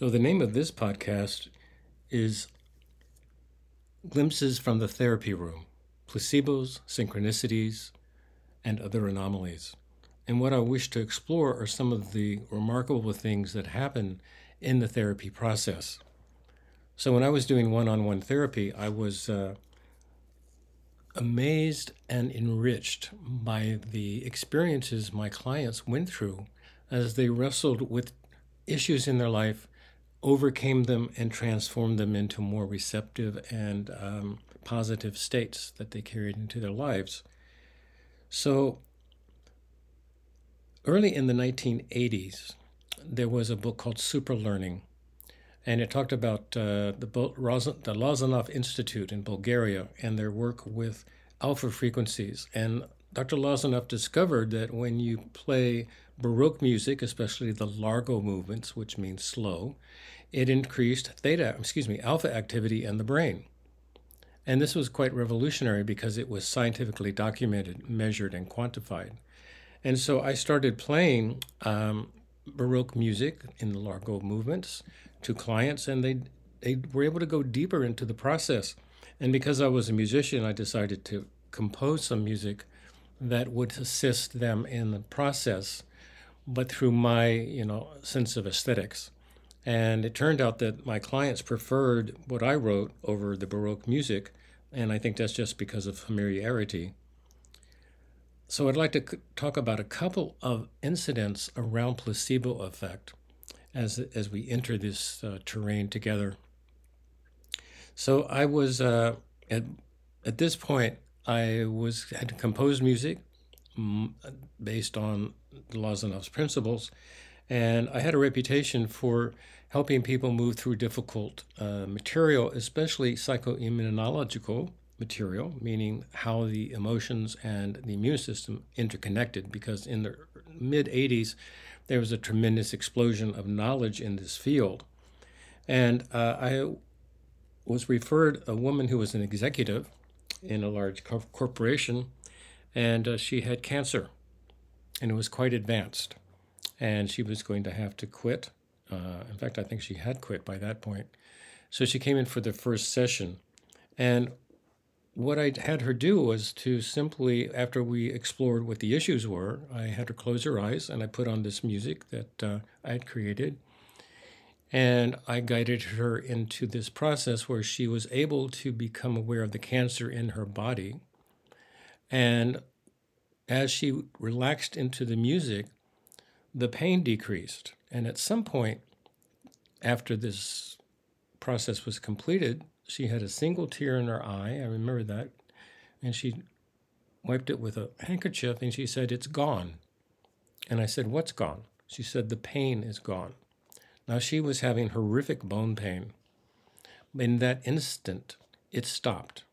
So, the name of this podcast is Glimpses from the Therapy Room: Placebos, Synchronicities, and Other Anomalies. And what I wish to explore are some of the remarkable things that happen in the therapy process. So, when I was doing one on one therapy, I was amazed and enriched by the experiences my clients went through as they wrestled with issues in their life, overcame them, and transformed them into more receptive and positive states that they carried into their lives. So, early in the 1980s, there was a book called Superlearning, and it talked about the Lozanov Institute in Bulgaria and their work with alpha frequencies. And Dr. Lozanov discovered that when you play Baroque music, especially the Largo movements, which means slow, it increased alpha activity in the brain. And this was quite revolutionary because it was scientifically documented, measured, and quantified. And so I started playing Baroque music in the Largo movements to clients, and they were able to go deeper into the process. And because I was a musician, I decided to compose some music that would assist them in the process, but through my sense of aesthetics. And it turned out that my clients preferred what I wrote over the Baroque music, and I think that's just because of familiarity. So I'd like to talk about a couple of incidents around placebo effect as we enter this terrain together. So I was at this point had composed music based on Lozanov's principles, and I had a reputation for helping people move through difficult material, especially psychoimmunological material, meaning how the emotions and the immune system interconnected, because in the mid 80s, there was a tremendous explosion of knowledge in this field. And I was referred a woman who was an executive in a large corporation, and she had cancer, and it was quite advanced. And she was going to have to quit. In fact, I think she had quit by that point. So she came in for the first session. And what I had her do was to simply, after we explored what the issues were, I had her close her eyes and I put on this music that I had created. And I guided her into this process where she was able to become aware of the cancer in her body. And as she relaxed into the music, the pain decreased. And at some point after this process was completed, she had a single tear in her eye. I remember that. And she wiped it with a handkerchief and she said, "It's gone." And I said, "What's gone?" She said, "The pain is gone." Now she was having horrific bone pain. In that instant, it stopped.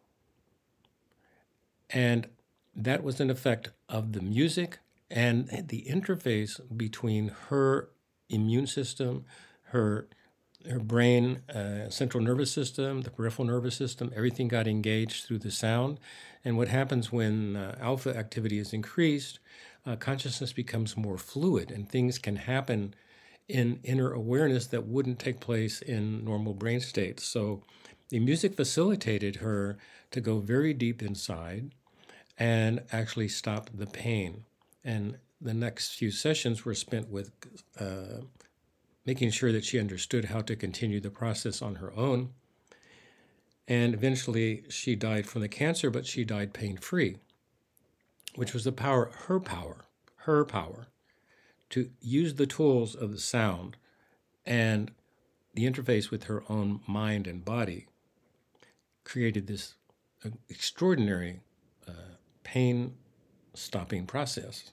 And that was an effect of the music and the interface between her immune system, her brain, central nervous system, the peripheral nervous system. Everything got engaged through the sound. And what happens when alpha activity is increased, consciousness becomes more fluid, and things can happen in inner awareness that wouldn't take place in normal brain states. So the music facilitated her to go very deep inside and actually stop the pain. And the next few sessions were spent with making sure that she understood how to continue the process on her own. And eventually she died from the cancer, but she died pain-free, which was her power to use the tools of the sound and the interface with her own mind and body created this extraordinary pain-stopping process.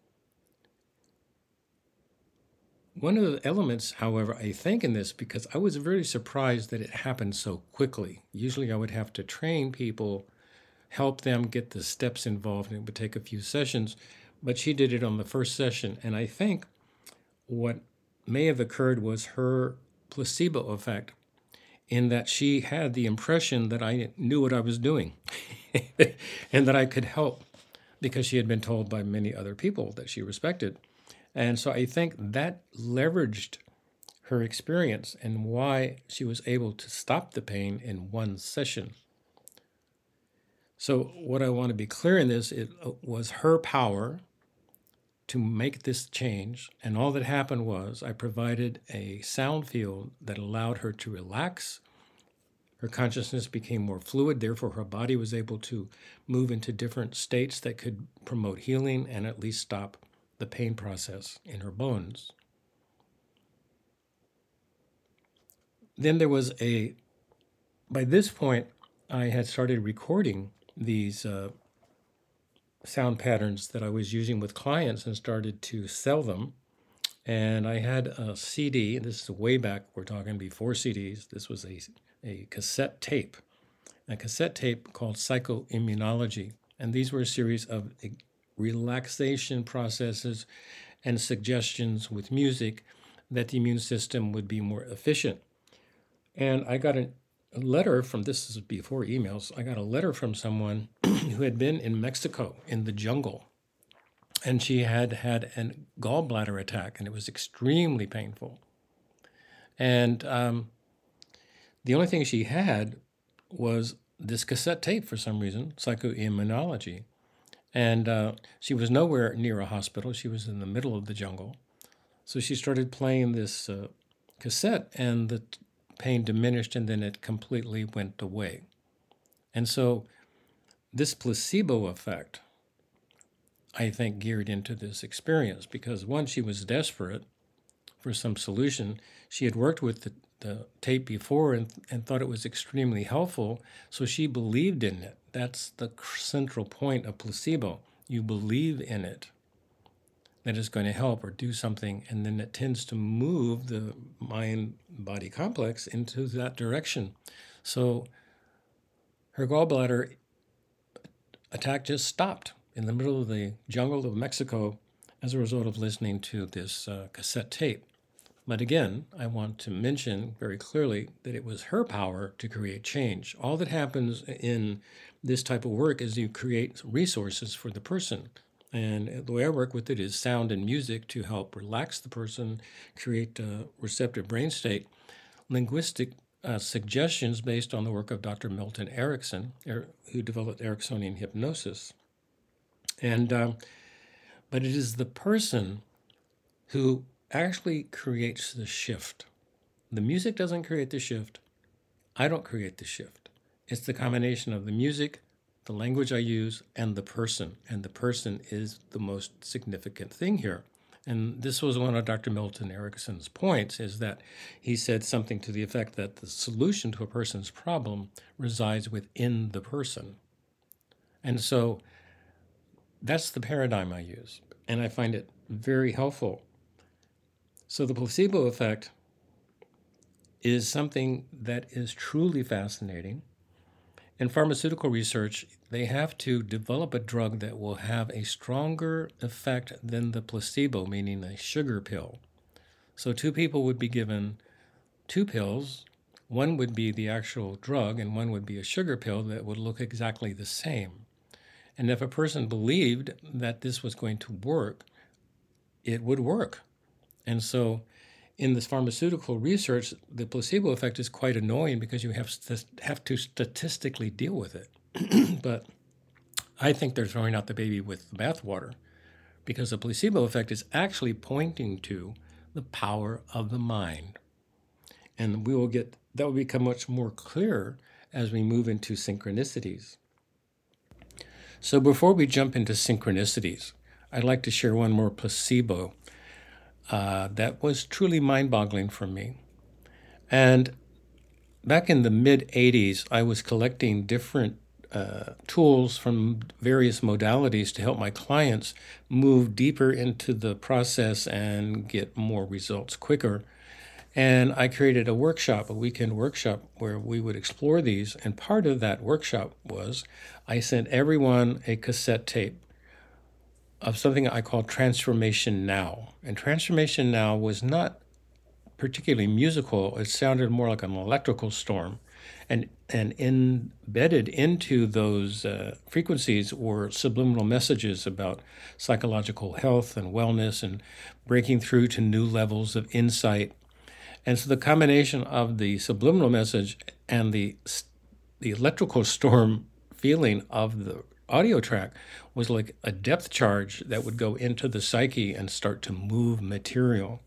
One of the elements, however, I think in this, because I was very surprised that it happened so quickly. Usually I would have to train people, help them get the steps involved, and it would take a few sessions, but she did it on the first session. And I think what may have occurred was her placebo effect, in that she had the impression that I knew what I was doing and that I could help, because she had been told by many other people that she respected. And so I think that leveraged her experience and why she was able to stop the pain in one session. So what I want to be clear in this, it was her power to make this change. And all that happened was I provided a sound field that allowed her to relax. Her consciousness became more fluid. Therefore, her body was able to move into different states that could promote healing and at least stop the pain process in her bones. Then there was by this point, I had started recording these sound patterns that I was using with clients and started to sell them. And I had a CD, this is way back, we're talking before CDs. This was a cassette tape called Psychoimmunology. And these were a series of relaxation processes and suggestions with music that the immune system would be more efficient. And I got a letter from, this is before emails, I got a letter from someone who had been in Mexico in the jungle. And she had had a gallbladder attack, and it was extremely painful. And the only thing she had was this cassette tape for some reason, Psychoimmunology. And she was nowhere near a hospital. She was in the middle of the jungle. So she started playing this cassette, and the pain diminished, and then it completely went away. And so this placebo effect, I think, geared into this experience because, one, she was desperate for some solution. She had worked with the tape before and thought it was extremely helpful, so she believed in it. That's the central point of placebo. You believe in it, that it's going to help or do something, and then it tends to move the mind-body complex into that direction. So her gallbladder attack just stopped in the middle of the jungle of Mexico as a result of listening to this cassette tape. But again, I want to mention very clearly that it was her power to create change. All that happens in this type of work is you create resources for the person. And the way I work with it is sound and music to help relax the person, create a receptive brain state, linguistic suggestions based on the work of Dr. Milton Erickson, who developed Ericksonian hypnosis. And but it is the person who actually creates the shift. The music doesn't create the shift. I don't create the shift. It's the combination of the music, the language I use, and the person. And the person is the most significant thing here. And this was one of Dr. Milton Erickson's points, is that he said something to the effect that the solution to a person's problem resides within the person. And so that's the paradigm I use, and I find it very helpful. So the placebo effect is something that is truly fascinating. In pharmaceutical research, they have to develop a drug that will have a stronger effect than the placebo, meaning a sugar pill. So two people would be given two pills. One would be the actual drug, and one would be a sugar pill that would look exactly the same. And if a person believed that this was going to work, it would work. And so in this pharmaceutical research, the placebo effect is quite annoying because you have to statistically deal with it. But I think they're throwing out the baby with the bathwater because the placebo effect is actually pointing to the power of the mind. And that will become much more clear as we move into synchronicities. So before we jump into synchronicities, I'd like to share one more placebo that was truly mind-boggling for me. And back in the mid-'80s, I was collecting different tools from various modalities to help my clients move deeper into the process and get more results quicker. And I created a weekend workshop, where we would explore these. And part of that workshop was I sent everyone a cassette tape of something I call Transformation Now. And Transformation Now was not particularly musical. It sounded more like an electrical storm. And embedded into those frequencies were subliminal messages about psychological health and wellness and breaking through to new levels of insight. And so the combination of the subliminal message and the electrical storm feeling of the audio track was like a depth charge that would go into the psyche and start to move material.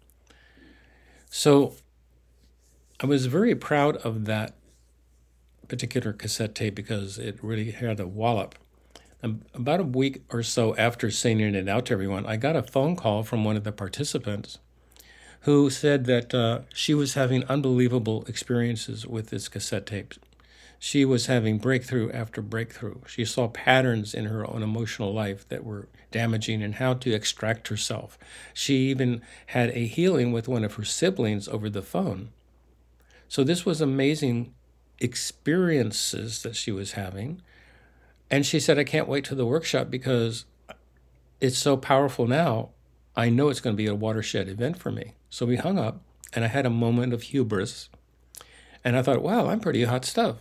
So I was very proud of that particular cassette tape because it really had a wallop. About a week or so after sending it out to everyone, I got a phone call from one of the participants who said that she was having unbelievable experiences with this cassette tape. She was having breakthrough after breakthrough. She saw patterns in her own emotional life that were damaging and how to extract herself. She even had a healing with one of her siblings over the phone. So this was amazing experiences that she was having. And she said, I can't wait to the workshop because it's so powerful now. I know it's going to be a watershed event for me. So we hung up, and I had a moment of hubris. And I thought, wow, I'm pretty hot stuff.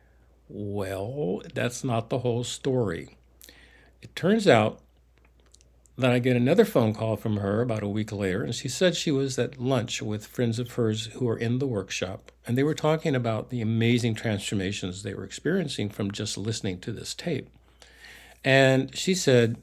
Well, that's not the whole story. It turns out that I get another phone call from her about a week later, and she said she was at lunch with friends of hers who were in the workshop, and they were talking about the amazing transformations they were experiencing from just listening to this tape. And she said,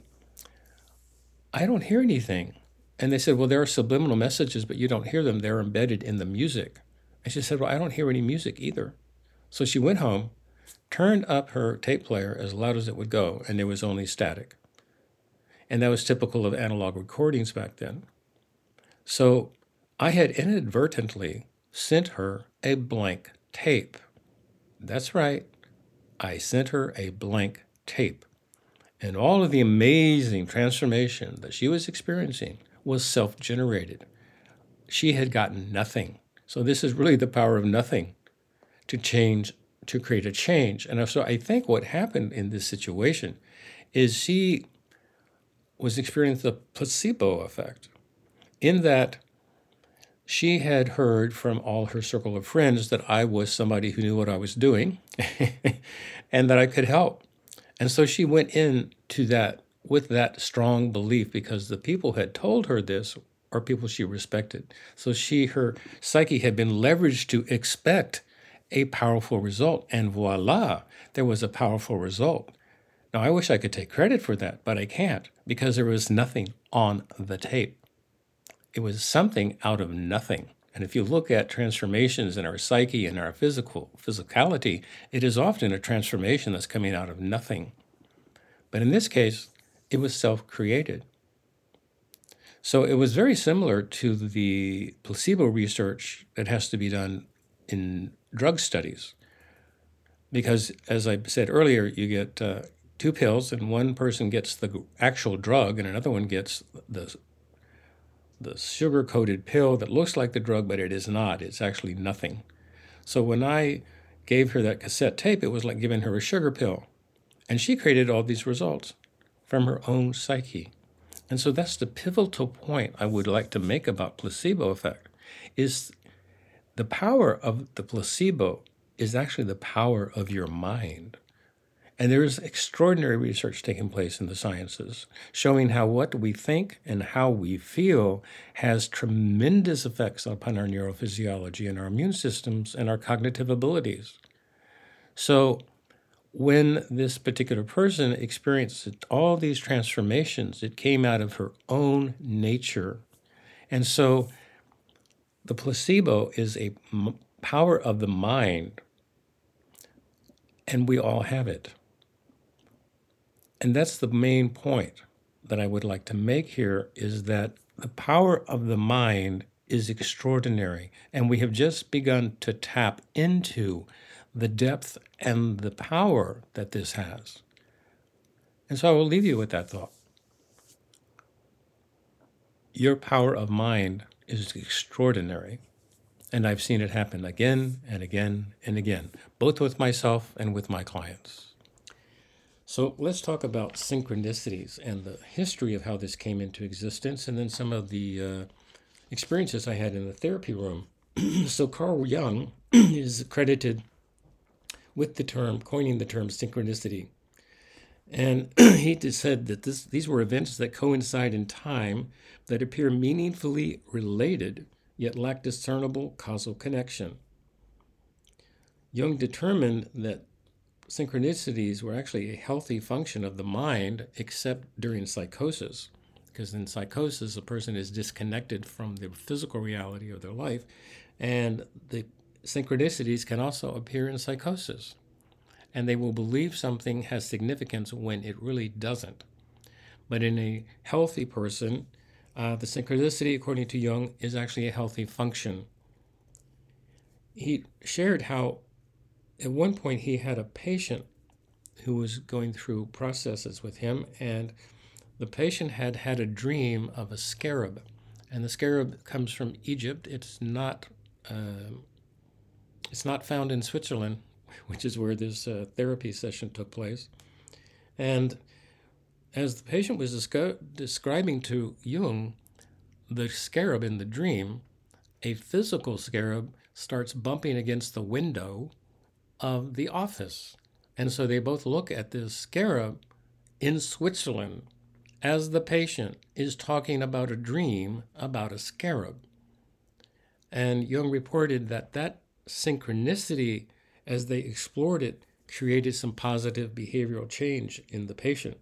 I don't hear anything. And they said, well, there are subliminal messages, but you don't hear them. They're embedded in the music. And she said, well, I don't hear any music either. So she went home, turned up her tape player as loud as it would go, and there was only static. And that was typical of analog recordings back then. So I had inadvertently sent her a blank tape. That's right. I sent her a blank tape. And all of the amazing transformation that she was experiencing was self-generated. She had gotten nothing. So this is really the power of nothing to change, to create a change. And so I think what happened in this situation is she was experiencing the placebo effect, in that she had heard from all her circle of friends that I was somebody who knew what I was doing and that I could help. And so she went into that with that strong belief because the people had told her this are people she respected. So her psyche had been leveraged to expect a powerful result. And voila, there was a powerful result. Now, I wish I could take credit for that, but I can't because there was nothing on the tape. It was something out of nothing. And if you look at transformations in our psyche and our physicality, it is often a transformation that's coming out of nothing. But in this case, it was self-created. So it was very similar to the placebo research that has to be done in drug studies. Because as I said earlier, you get 2 pills, and one person gets the actual drug, and another one gets the sugar-coated pill that looks like the drug, but it is not. It's actually nothing. So when I gave her that cassette tape, it was like giving her a sugar pill. And she created all these results from her own psyche. And so that's the pivotal point I would like to make about placebo effect, is the power of the placebo is actually the power of your mind. And there is extraordinary research taking place in the sciences showing how what we think and how we feel has tremendous effects upon our neurophysiology and our immune systems and our cognitive abilities. So when this particular person experienced all these transformations, it came out of her own nature. And so the placebo is a power of the mind, and we all have it. And that's the main point that I would like to make here, is that the power of the mind is extraordinary, and we have just begun to tap into the depth and the power that this has. And so I will leave you with that thought. Your power of mind is extraordinary, and I've seen it happen again and again and again, both with myself and with my clients. So let's talk about synchronicities and the history of how this came into existence, and then some of the experiences I had in the therapy room. So Carl Jung is credited with coining the term synchronicity. And he said that these were events that coincide in time that appear meaningfully related, yet lacked discernible causal connection. Jung determined that synchronicities were actually a healthy function of the mind, except during psychosis, because in psychosis, a person is disconnected from the physical reality of their life, and the synchronicities can also appear in psychosis, and they will believe something has significance when it really doesn't. But in a healthy person, the synchronicity, according to Jung, is actually a healthy function. He shared how at one point he had a patient who was going through processes with him, and the patient had had a dream of a scarab. And the scarab comes from Egypt. It's not found in Switzerland, which is where this therapy session took place. And as the patient was describing to Jung the scarab in the dream, a physical scarab starts bumping against the window of the office. And so they both look at this scarab in Switzerland as the patient is talking about a dream about a scarab. And Jung reported that that synchronicity, as they explored it, created some positive behavioral change in the patient.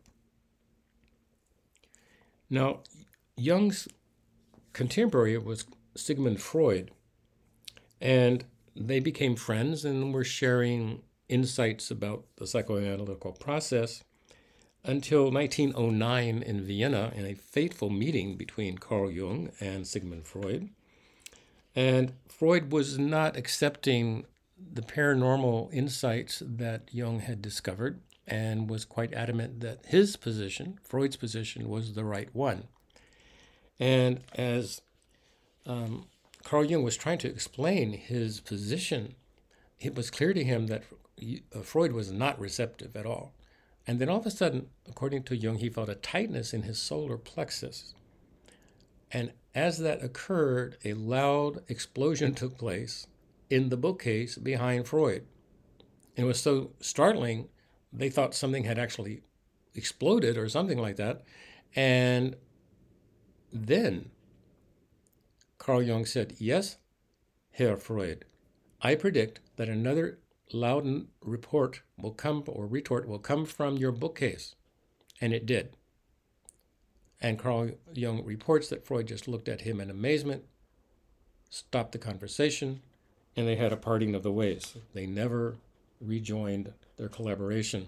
Now, Jung's contemporary was Sigmund Freud, and they became friends and were sharing insights about the psychoanalytical process until 1909 in Vienna, in a fateful meeting between Carl Jung and Sigmund Freud. And Freud was not accepting the paranormal insights that Jung had discovered, and was quite adamant that his position, Freud's position, was the right one. And as Carl Jung was trying to explain his position, it was clear to him that Freud was not receptive at all. And then all of a sudden, according to Jung, he felt a tightness in his solar plexus. And as that occurred, a loud explosion took place in the bookcase behind Freud. And it was so startling, they thought something had actually exploded or something like that. And then Carl Jung said, "Yes, Herr Freud, I predict that another loud report will come, or retort will come from your bookcase." And it did. And Carl Jung reports that Freud just looked at him in amazement, stopped the conversation, and they had a parting of the ways. They never rejoined their collaboration.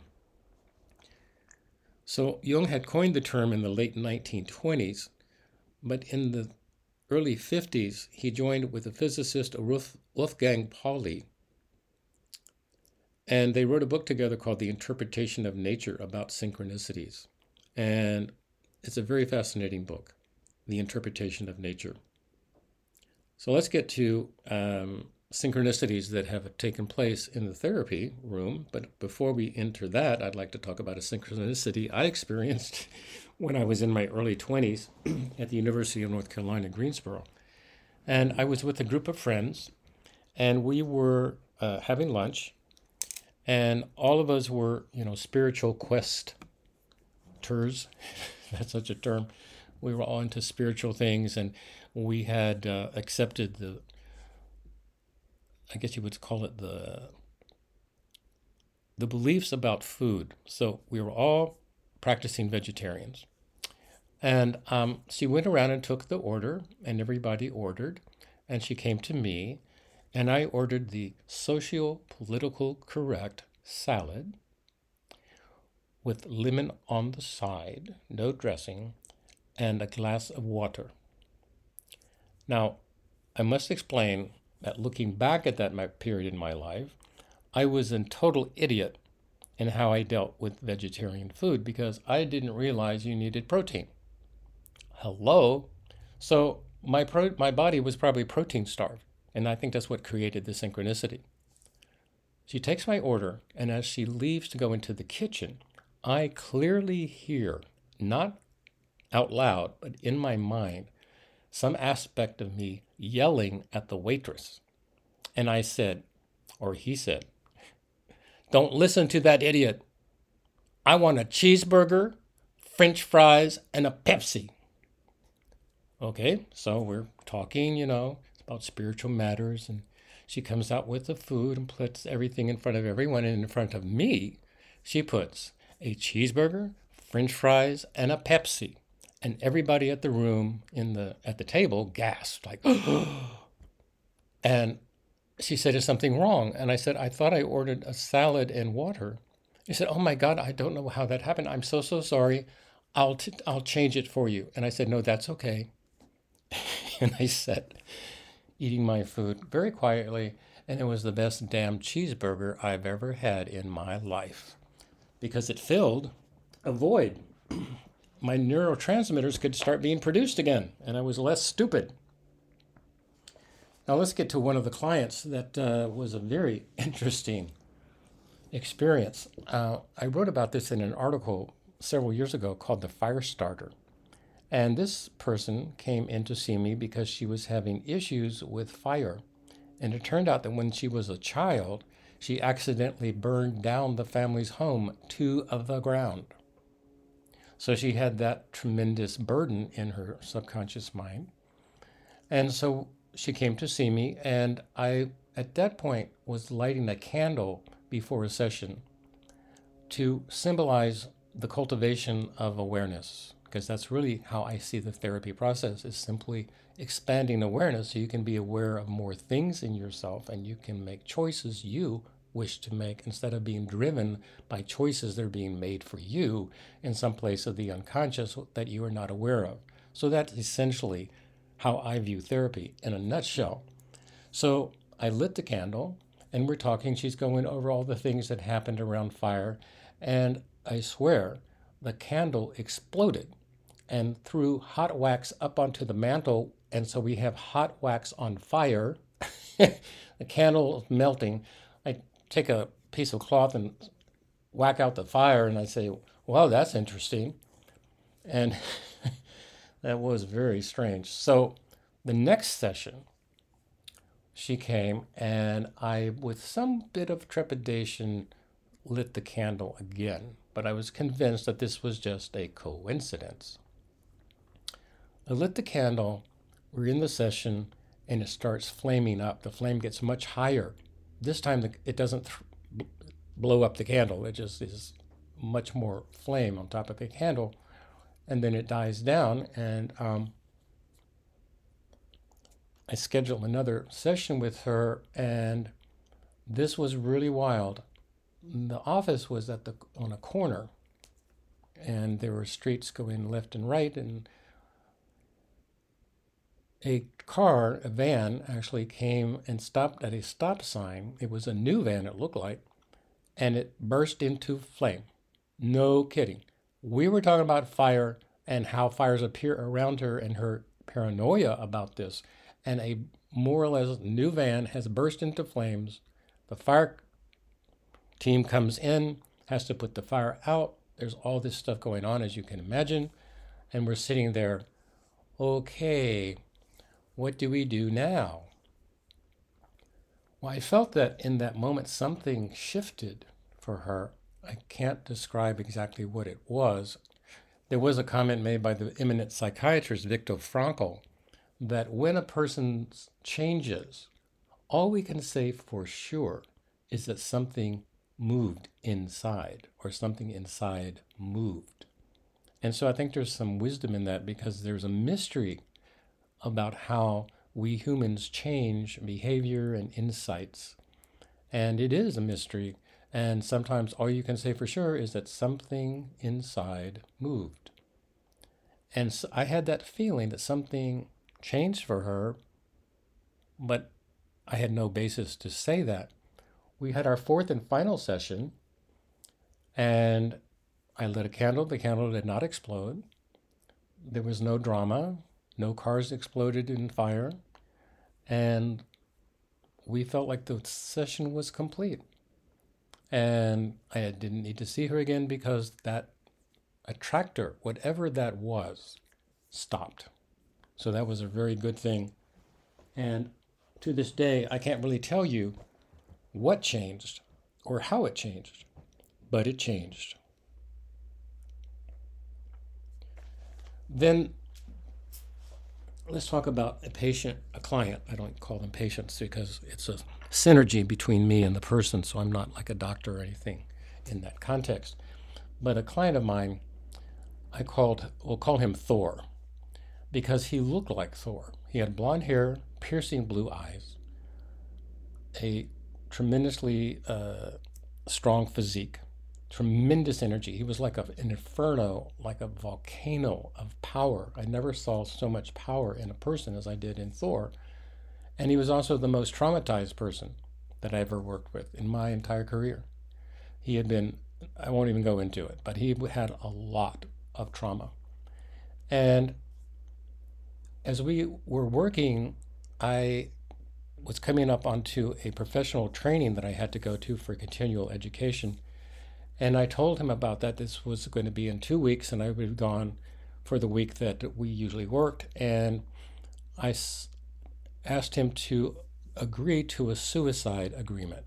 So Jung had coined the term in the late 1920s, but in the early 50s, he joined with the physicist Wolfgang Pauli, and they wrote a book together called The Interpretation of Nature about Synchronicities. And it's a very fascinating book, The Interpretation of Nature. So let's get to synchronicities that have taken place in the therapy room. But before we enter that, I'd like to talk about a synchronicity I experienced when I was in my early 20s at the University of North Carolina, Greensboro. And I was with a group of friends, and we were having lunch, and all of us were, spiritual questers. That's such a term. We were all into spiritual things, and we had accepted I guess you would call it the beliefs about food. So we were all practicing vegetarians. And she went around and took the order, and everybody ordered. And she came to me, and I ordered the socio-political correct salad with lemon on the side, no dressing, and a glass of water. Now, I must explain that looking back at that period in my life, I was a total idiot in how I dealt with vegetarian food, because I didn't realize you needed protein. Hello? So my body was probably protein starved, and I think that's what created the synchronicity. She takes my order, and as she leaves to go into the kitchen, I clearly hear, not out loud, but in my mind, some aspect of me yelling at the waitress. And I said, or he said, "Don't listen to that idiot. I want a cheeseburger, French fries, and a Pepsi." Okay, so we're talking, it's about spiritual matters. And she comes out with the food and puts everything in front of everyone. And in front of me, she puts a cheeseburger, French fries, and a Pepsi. And everybody at the table gasped like, and she said, "Is something wrong?" And I said, "I thought I ordered a salad and water." He said, "Oh my God, I don't know how that happened. I'm so, so sorry. I'll change it for you." And I said, "No, that's okay." And I sat eating my food very quietly, and it was the best damn cheeseburger I've ever had in my life because it filled a void. My neurotransmitters could start being produced again, and I was less stupid. Now let's get to one of the clients that was a very interesting experience. I wrote about this in an article several years ago called The Fire Starter. And this person came in to see me because she was having issues with fire. And it turned out that when she was a child, she accidentally burned down the family's home to the ground. So she had that tremendous burden in her subconscious mind. And so she came to see me, and I, at that point, was lighting a candle before a session to symbolize the cultivation of awareness, because that's really how I see the therapy process, is simply expanding awareness so you can be aware of more things in yourself and you can make choices you wish to make instead of being driven by choices that are being made for you in some place of the unconscious that you are not aware of. So that's essentially how I view therapy in a nutshell. So I lit the candle and we're talking. She's going over all the things that happened around fire. And I swear the candle exploded and threw hot wax up onto the mantle. And so we have hot wax on fire. The candle is melting. I take a piece of cloth and whack out the fire and I say, "Wow, that's interesting." And that was very strange. So the next session, she came and I, with some bit of trepidation, lit the candle again. But I was convinced that this was just a coincidence. I lit the candle, we're in the session, and it starts flaming up. The flame gets much higher. This time it doesn't blow up the candle, it just is much more flame on top of the candle. And then it dies down, and I scheduled another session with her, and this was really wild. The office was on a corner, and there were streets going left and right, and a van actually came and stopped at a stop sign. It was a new van, it looked like, and it burst into flame. No kidding. We were talking about fire and how fires appear around her and her paranoia about this. And a more or less new van has burst into flames. The fire team comes in, has to put the fire out. There's all this stuff going on, as you can imagine. And we're sitting there, okay, what do we do now? Well, I felt that in that moment something shifted for her. I can't describe exactly what it was. There was a comment made by the eminent psychiatrist Viktor Frankl that when a person changes, all we can say for sure is that something moved inside or something inside moved. And so I think there's some wisdom in that because there's a mystery about how we humans change behavior and insights. And it is a mystery. And sometimes all you can say for sure is that something inside moved. And so I had that feeling that something changed for her, but I had no basis to say that. We had our fourth and final session, and I lit a candle. The candle did not explode. There was no drama. No cars exploded in fire. And we felt like the session was complete. And I didn't need to see her again because that attractor, whatever that was, stopped. So that was a very good thing. And to this day, I can't really tell you what changed or how it changed, but it changed. Then let's talk about a client. I don't call them patients because it's a synergy between me and the person, so I'm not like a doctor or anything in that context. But a client of mine, we'll call him Thor, because he looked like Thor. He had blonde hair, piercing blue eyes, a tremendously strong physique, tremendous energy. He was like an inferno, like a volcano of power. I never saw so much power in a person as I did in Thor. And he was also the most traumatized person that I ever worked with in my entire career. He had been, I won't even go into it, but he had a lot of trauma. And as we were working, I was coming up onto a professional training that I had to go to for continual education. And I told him about that. This was going to be in 2 weeks, and I would have gone for the week that we usually worked. And I asked him to agree to a suicide agreement.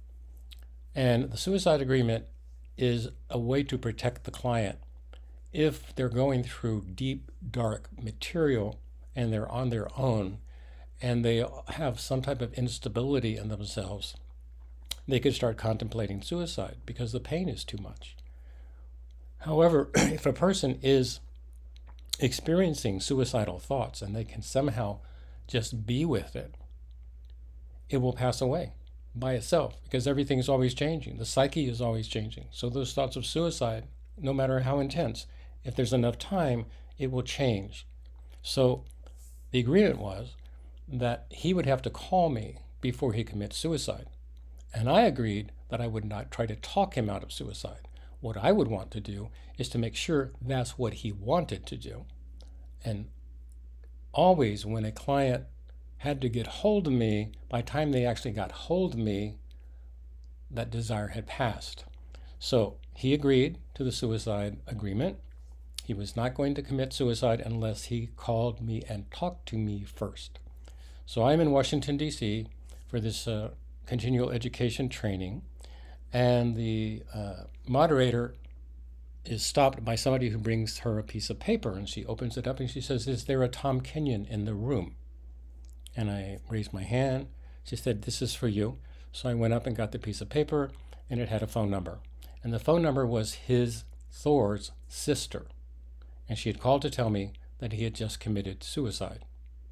And the suicide agreement is a way to protect the client if they're going through deep, dark material and they're on their own and they have some type of instability in themselves. They could start contemplating suicide because the pain is too much. However, if a person is experiencing suicidal thoughts and they can somehow just be with it, it will pass away by itself because everything is always changing. The psyche is always changing. So those thoughts of suicide, no matter how intense, if there's enough time, it will change. So the agreement was that he would have to call me before he commits suicide. And I agreed that I would not try to talk him out of suicide. What I would want to do is to make sure that's what he wanted to do. And always when a client had to get hold of me, by the time they actually got hold of me, that desire had passed. So he agreed to the suicide agreement. He was not going to commit suicide unless he called me and talked to me first. So I'm in Washington, D.C. for this continual education training, and the moderator is stopped by somebody who brings her a piece of paper, and she opens it up and she says, "Is there a Tom Kenyon in the room?" And I raised my hand. She said, "This is for you." So I went up and got the piece of paper, and it had a phone number. And the phone number was Thor's sister. And she had called to tell me that he had just committed suicide.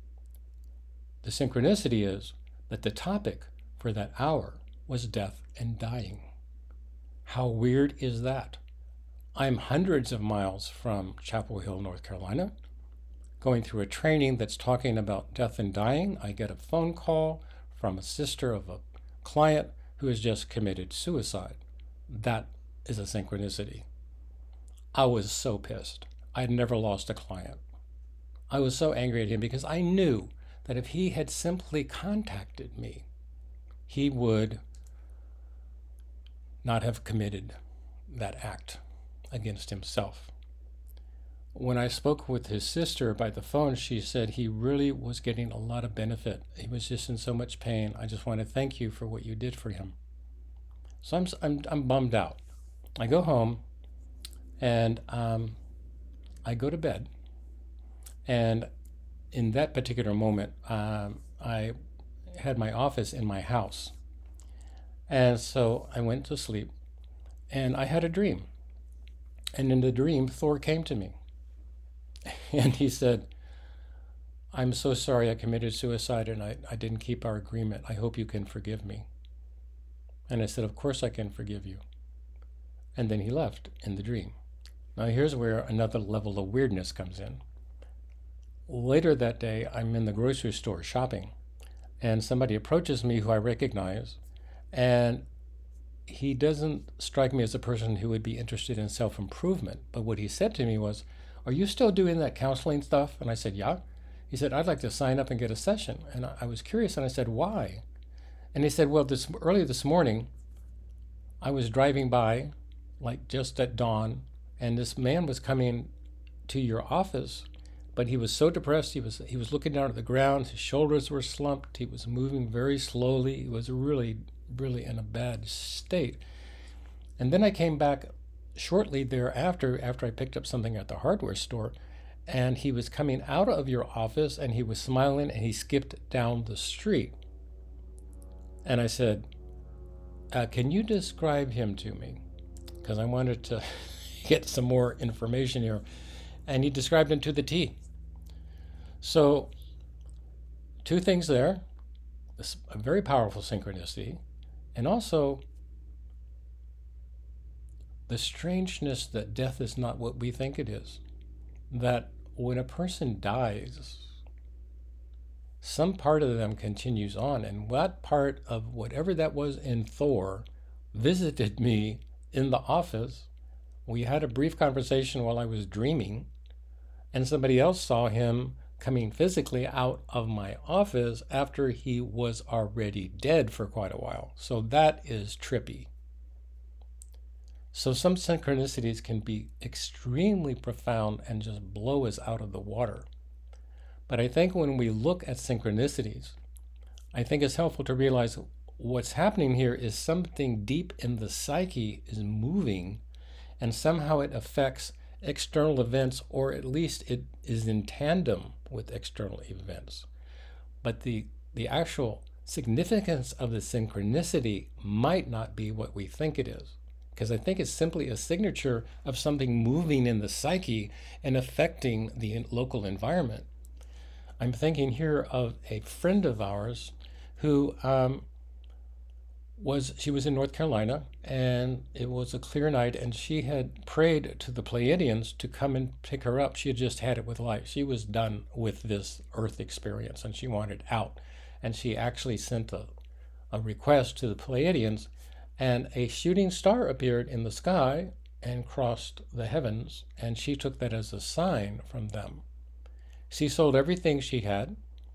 The synchronicity is that the topic for that hour was death and dying. How weird is that? I'm hundreds of miles from Chapel Hill, North Carolina, going through a training that's talking about death and dying. I get a phone call from a sister of a client who has just committed suicide. That is a synchronicity. I was so pissed. I'd never lost a client. I was so angry at him because I knew that if he had simply contacted me, he would not have committed that act against himself. When I spoke with his sister by the phone, she said he really was getting a lot of benefit. He was just in so much pain. I just want to thank you for what you did for him. So I'm bummed out. I go home and I go to bed. And in that particular moment, I had my office in my house. And so I went to sleep and I had a dream. And in the dream, Thor came to me. And he said, "I'm so sorry I committed suicide and I didn't keep our agreement. I hope you can forgive me." And I said, "Of course I can forgive you." And then he left in the dream. Now here's where another level of weirdness comes in. Later that day, I'm in the grocery store shopping, and somebody approaches me who I recognize, and he doesn't strike me as a person who would be interested in self-improvement. But what he said to me was, "Are you still doing that counseling stuff?" And I said, "Yeah." He said, "I'd like to sign up and get a session." And I was curious, and I said, "Why?" And he said, "Well, early this morning, I was driving by, like just at dawn, and this man was coming to your office, but he was so depressed. He was looking down at the ground. His shoulders were slumped. He was moving very slowly. He was really, really in a bad state." And then I came back shortly thereafter, after I picked up something at the hardware store, and he was coming out of your office and he was smiling and he skipped down the street. And I said, can you describe him to me? Because I wanted to get some more information here. And he described him to the T. So, two things there: a very powerful synchronicity, and also the strangeness that death is not what we think it is. That when a person dies, some part of them continues on, and what part of whatever that was in Thor visited me in the office. We had a brief conversation while I was dreaming, and somebody else saw him coming physically out of my office after he was already dead for quite a while. So that is trippy. So some synchronicities can be extremely profound and just blow us out of the water. But I think when we look at synchronicities, I think it's helpful to realize what's happening here is something deep in the psyche is moving, and somehow it affects external events, or at least it is in tandem with external events. But the actual significance of the synchronicity might not be what we think it is, because I think it's simply a signature of something moving in the psyche and affecting the local environment. I'm thinking here of a friend of ours who she was in North Carolina, and it was a clear night, and she had prayed to the Pleiadians to come and pick her up. She had just had it with life. She was done with this earth experience and she wanted out. And she actually sent a request to the Pleiadians, and a shooting star appeared in the sky and crossed the heavens, and she took that as a sign from them. She sold everything she had,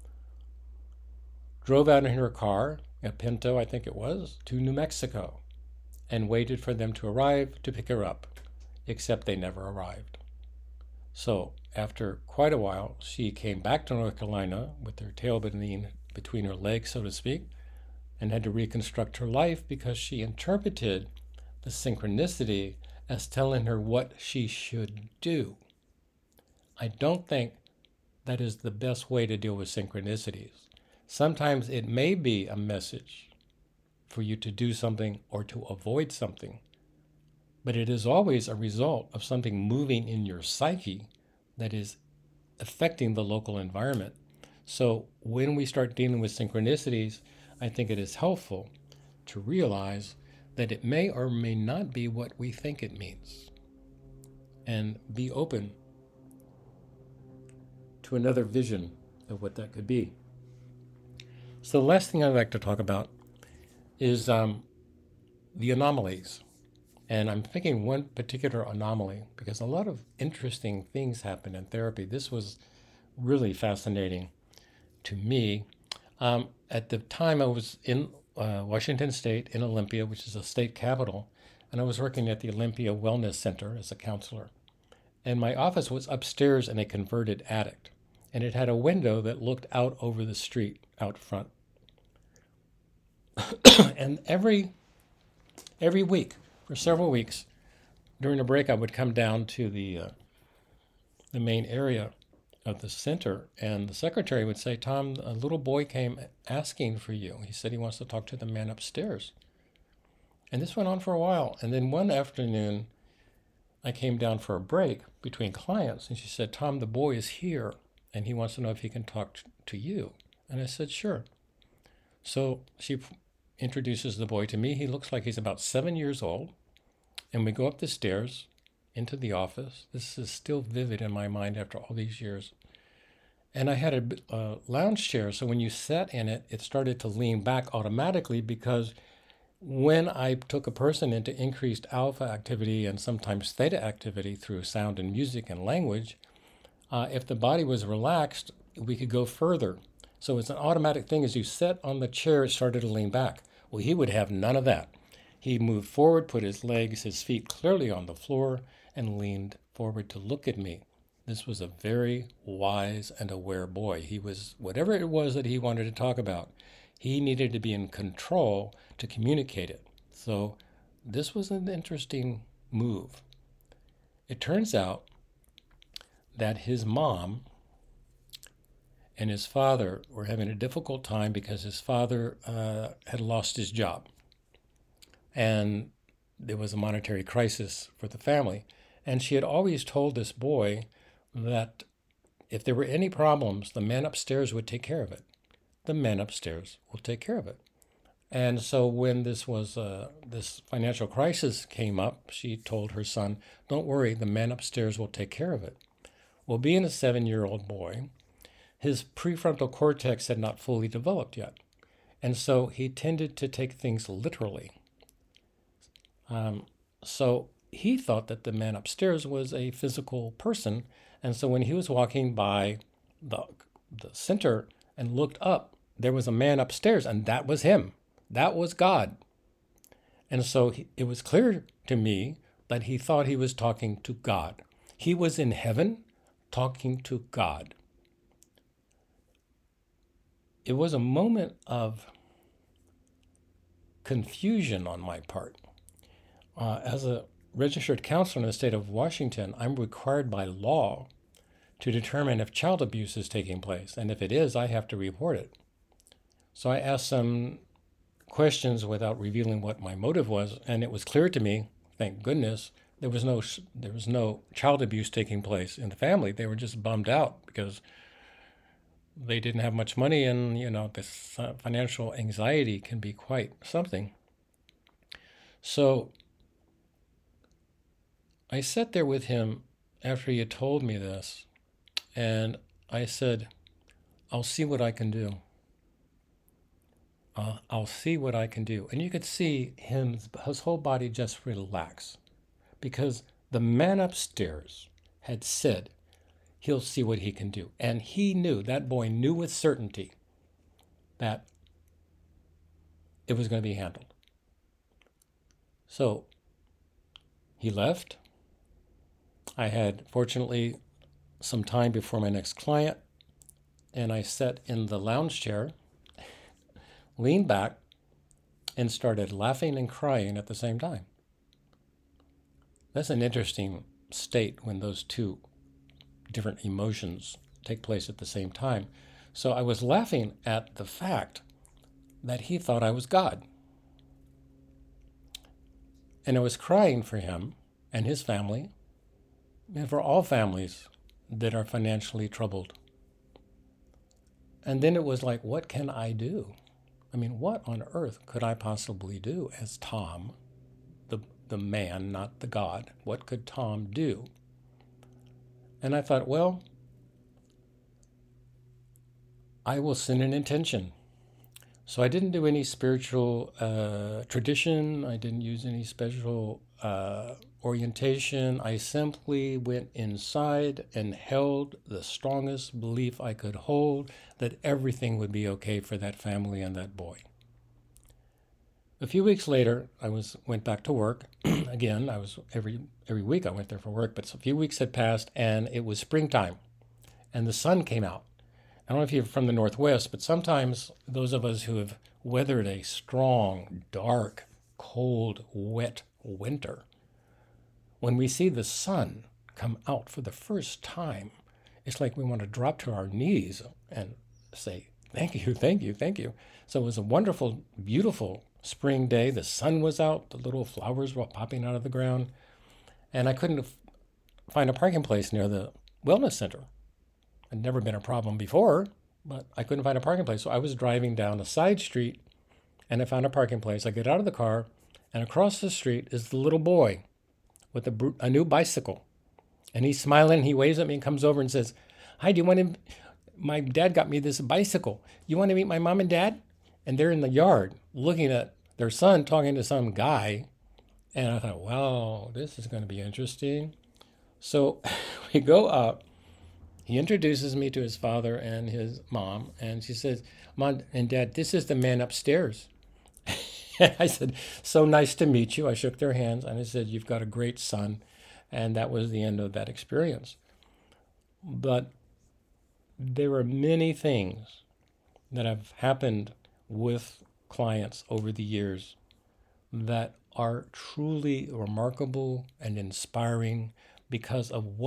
drove out in her car, a Pinto I think it was, to New Mexico, and waited for them to arrive to pick her up, except they never arrived. So after quite a while, she came back to North Carolina with her tail between her legs, so to speak, and had to reconstruct her life because she interpreted the synchronicity as telling her what she should do. I don't think that is the best way to deal with synchronicities. Sometimes it may be a message for you to do something or to avoid something, but it is always a result of something moving in your psyche that is affecting the local environment. So when we start dealing with synchronicities, I think it is helpful to realize that it may or may not be what we think it means, and be open to another vision of what that could be. So the last thing I'd like to talk about is the anomalies. And I'm thinking one particular anomaly, because a lot of interesting things happen in therapy. This was really fascinating to me. At the time, I was in Washington State, in Olympia, which is a state capital, and I was working at the Olympia Wellness Center as a counselor. And my office was upstairs in a converted attic, and it had a window that looked out over the street out front. And every week, for several weeks, during a break, I would come down to the main area of the center, and the secretary would say, "Tom, a little boy came asking for you. He said he wants to talk to the man upstairs." And this went on for a while. And then one afternoon, I came down for a break between clients, and she said, "Tom, the boy is here, and he wants to know if he can talk to you." And I said, "Sure." So she introduces the boy to me. He looks like he's about 7 years old. And we go up the stairs into the office. This is still vivid in my mind after all these years. And I had a lounge chair, so when you sat in it, it started to lean back automatically, because when I took a person into increased alpha activity and sometimes theta activity through sound and music and language, if the body was relaxed, we could go further. So it's an automatic thing. As you sat on the chair, it started to lean back. Well, he would have none of that. He moved forward, put his feet clearly on the floor, and leaned forward to look at me. This was a very wise and aware boy. He was, whatever it was that he wanted to talk about, he needed to be in control to communicate it. So this was an interesting move. It turns out that his mom and his father were having a difficult time because his father had lost his job. And there was a monetary crisis for the family. And she had always told this boy that if there were any problems, the man upstairs would take care of it. The man upstairs will take care of it. And so when this financial crisis came up, she told her son, "Don't worry, the man upstairs will take care of it." Well, being a 7-year-old boy, his prefrontal cortex had not fully developed yet. And so he tended to take things literally. So he thought that the man upstairs was a physical person. And so when he was walking by the center and looked up, there was a man upstairs, and that was him. That was God. And so it was clear to me that he thought he was talking to God. He was in heaven talking to God. It was a moment of confusion on my part. As a registered counselor in the state of Washington, I'm required by law to determine if child abuse is taking place. And if it is, I have to report it. So I asked some questions without revealing what my motive was, and it was clear to me, thank goodness, there was no child abuse taking place in the family. They were just bummed out because they didn't have much money, and this financial anxiety can be quite something. So I sat there with him after he had told me this, and I said, "I'll see what I can do. I'll see what I can do." And you could see his whole body just relax, because the man upstairs had said he'll see what he can do. And he knew, that boy knew with certainty that it was going to be handled. So he left. I had, fortunately, some time before my next client, and I sat in the lounge chair, leaned back, and started laughing and crying at the same time. That's an interesting state when those two different emotions take place at the same time. So I was laughing at the fact that he thought I was God. And I was crying for him and his family, and for all families that are financially troubled. And then it was like, what can I do? I mean, what on earth could I possibly do as Tom, the man, not the God? What could Tom do? And I thought, well, I will send an intention. So I didn't do any spiritual tradition. I didn't use any special orientation. I simply went inside and held the strongest belief I could hold that everything would be okay for that family and that boy. A few weeks later, I went back to work. Again, I was every week I went there for work, but a few weeks had passed and it was springtime and the sun came out. I don't know if you're from the Northwest, but sometimes those of us who have weathered a strong, dark, cold, wet winter, when we see the sun come out for the first time, it's like we want to drop to our knees and say, "Thank you, thank you, thank you." So it was a wonderful, beautiful spring day. The sun was out, the little flowers were popping out of the ground, and I couldn't find a parking place near the wellness center. Had never been a problem before, but I couldn't find a parking place. So I was driving down a side street and I found a parking place. I get out of the car, and across the street is the little boy with a new bicycle. And he's smiling. He waves at me and comes over and says, "Hi, do you want to? My dad got me this bicycle. You want to meet my mom and dad?" And they're in the yard looking at their son talking to some guy. And I thought, wow, this is going to be interesting. So we go up. He introduces me to his father and his mom, and she says, "Mom and Dad, this is the man upstairs." I said, "So nice to meet you." I shook their hands, and I said, "You've got a great son." And that was the end of that experience. But there are many things that have happened with clients over the years that are truly remarkable and inspiring because of what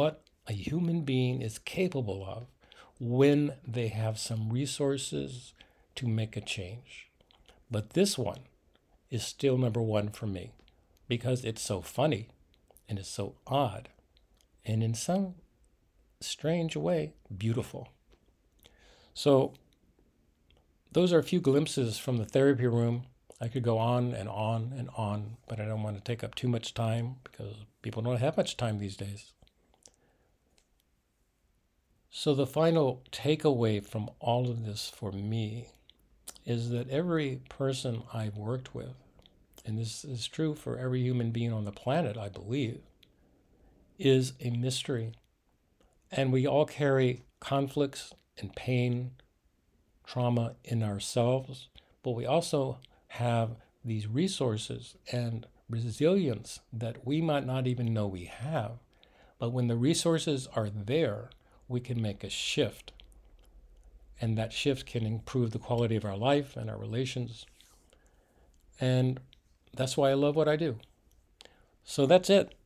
a human being is capable of when they have some resources to make a change. But this one is still number one for me because it's so funny and it's so odd and in some strange way beautiful. So those are a few glimpses from the therapy room. I could go on and on and on, but I don't want to take up too much time because people don't have much time these days. So the final takeaway from all of this for me is that every person I've worked with, and this is true for every human being on the planet, I believe, is a mystery. And we all carry conflicts and pain, trauma in ourselves, but we also have these resources and resilience that we might not even know we have. But when the resources are there, we can make a shift. And that shift can improve the quality of our life and our relations. And that's why I love what I do. So that's it.